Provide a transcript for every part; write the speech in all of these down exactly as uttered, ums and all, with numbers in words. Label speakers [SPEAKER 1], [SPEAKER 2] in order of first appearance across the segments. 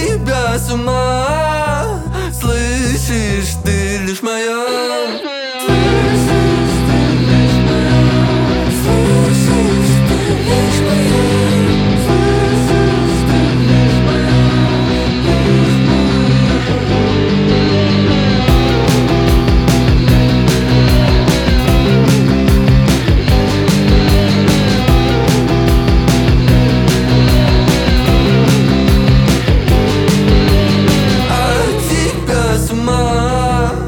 [SPEAKER 1] тебя с ума. Слышишь, ты лишь моя. Слышишь, ты лишь моя. Слышишь, ты лишь моя. Слышишь, ты лишь моя.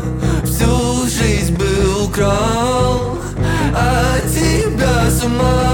[SPEAKER 1] Всю жизнь бы украл, а тебя с ума.